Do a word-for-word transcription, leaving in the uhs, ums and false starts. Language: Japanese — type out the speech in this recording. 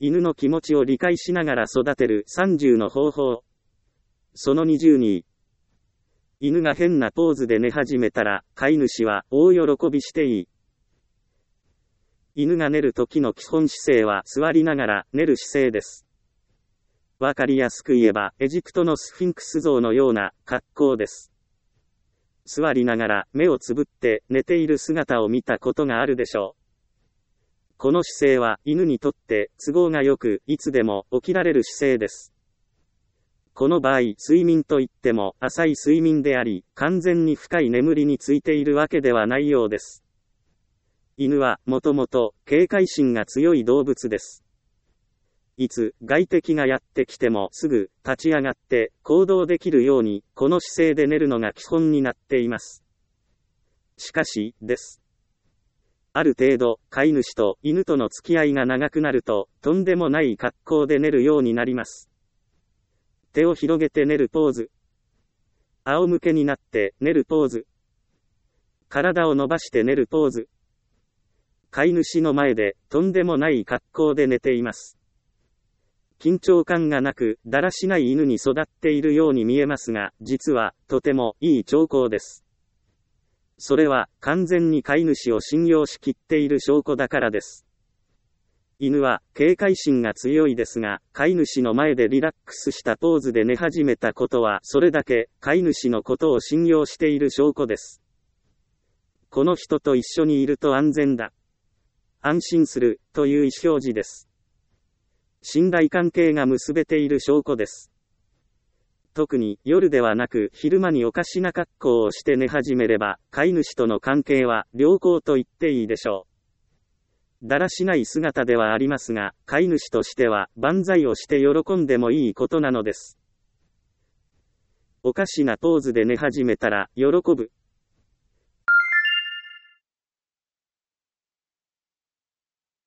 犬の気持ちを理解しながら育てるさんじゅうの方法。そのにじゅうに。犬が変なポーズで寝始めたら、飼い主は大喜びしていい。犬が寝る時の基本姿勢は座りながら寝る姿勢です。わかりやすく言えば、エジプトのスフィンクス像のような格好です。座りながら目をつぶって寝ている姿を見たことがあるでしょう。この姿勢は犬にとって都合がよく、いつでも起きられる姿勢です。この場合、睡眠といっても浅い睡眠であり、完全に深い眠りについているわけではないようです。犬はもともと警戒心が強い動物です。いつ外敵がやってきてもすぐ立ち上がって行動できるように、この姿勢で寝るのが基本になっています。しかし、です。ある程度、飼い主と犬との付き合いが長くなると、とんでもない格好で寝るようになります。手を広げて寝るポーズ。仰向けになって寝るポーズ。体を伸ばして寝るポーズ。飼い主の前でとんでもない格好で寝ています。緊張感がなく、だらしない犬に育っているように見えますが、実はとてもいい兆候です。それは完全に飼い主を信用しきっている証拠だからです。犬は警戒心が強いですが、飼い主の前でリラックスしたポーズで寝始めたことは、それだけ飼い主のことを信用している証拠です。この人と一緒にいると安全だ。安心するという意思表示です。信頼関係が結べている証拠です。特に夜ではなく昼間におかしな格好をして寝始めれば、飼い主との関係は良好と言っていいでしょう。だらしない姿ではありますが、飼い主としては万歳をして喜んでもいいことなのです。おかしなポーズで寝始めたら喜ぶ。